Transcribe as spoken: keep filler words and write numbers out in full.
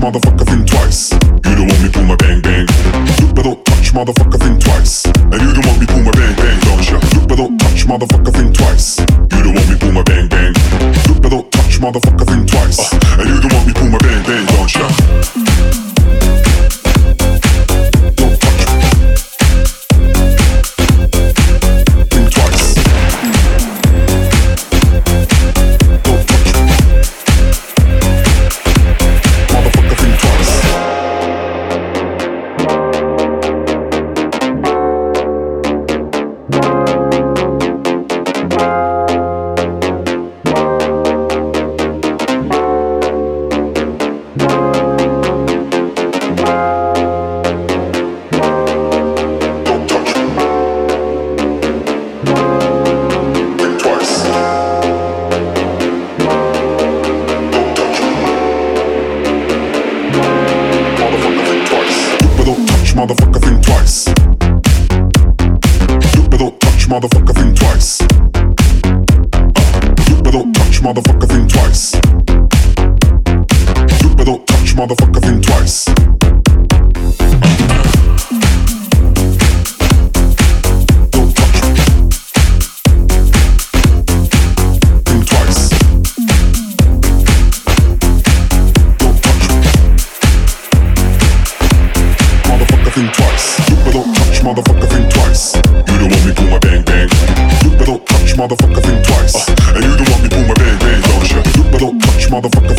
motherfucker, think twice. You don't want me pull my bang bang. Look but don't touch, motherfucker, think twice. And you don't want me pull my bang bang, don't ya? Look but don't touch, motherfucker, think twice. You don't want me pull my bang bang. Look but don't touch, motherfucker, think twice. uh, And you don't want me pull my bang bang, don't ya? Motherfucker, think twice. Look but don't touch, motherfucker, think twice. Look but don't touch, motherfucker, think twice. Look but don't touch, motherfucker, think twice. Don't touch. Think twice. Don't touch. Think twice. Look but don't touch, motherfucker, think twice. You don't want me pull my bang bang. Look but don't touch, motherfucker, think twice. uh, And you don't want me pull my bang bang, don't ya? Look but don't touch, motherfucker.